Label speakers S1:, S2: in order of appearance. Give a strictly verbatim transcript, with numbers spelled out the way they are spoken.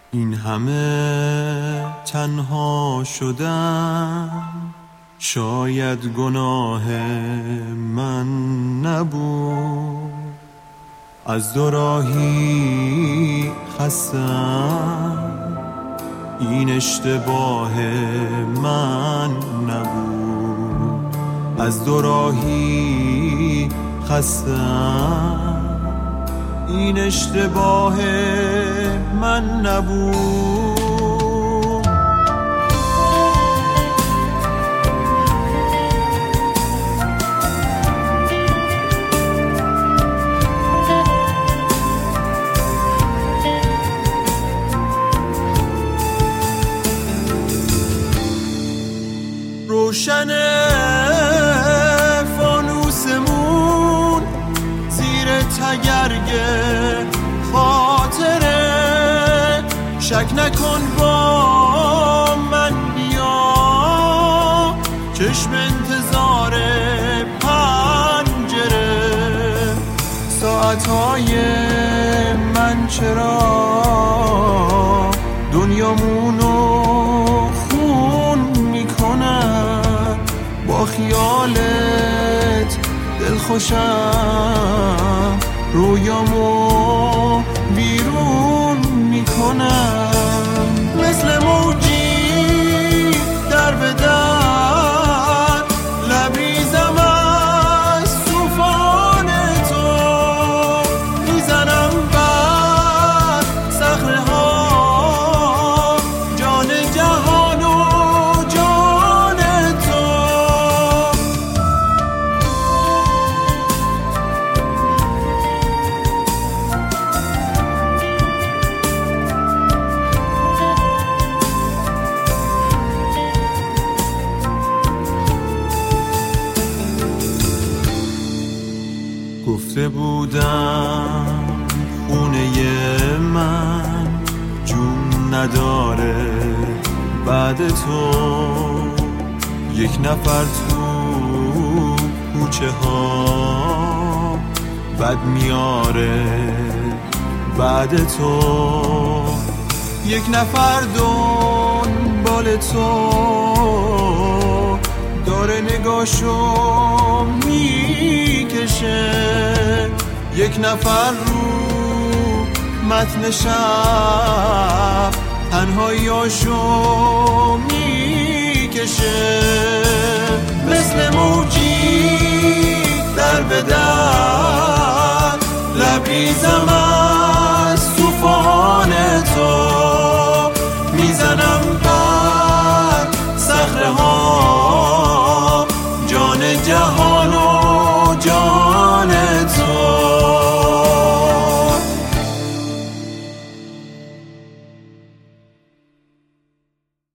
S1: این همه تنها شدم، شاید گناه من نبود. از دو راهی خستم، این اشتباه من نبود. از دو راهی خستم، این اشتباه من نبود. روشن فانوسمون زیر تگرگ خاطره، شک نکن با من بیا، چشم انتظار پنجره. ساعتهای من چرا دنیامونو خون میکنن، با خیالت دلخوشم رویامو بیرون میکنم. مثل موجی در به در لبریزم از توفان تو، میزنم بر صخره ها جان جهان و جان تو. گفته بودم خونه من جون نداره بعد تو، یک نفر تو کوچه ها بد میاره بعد تو، یک نفر دنبال تو داره نگاشو میکشه، یک نفر رو متن شب تنهاییاشو میکشه. مثل موجی در به در لبریزم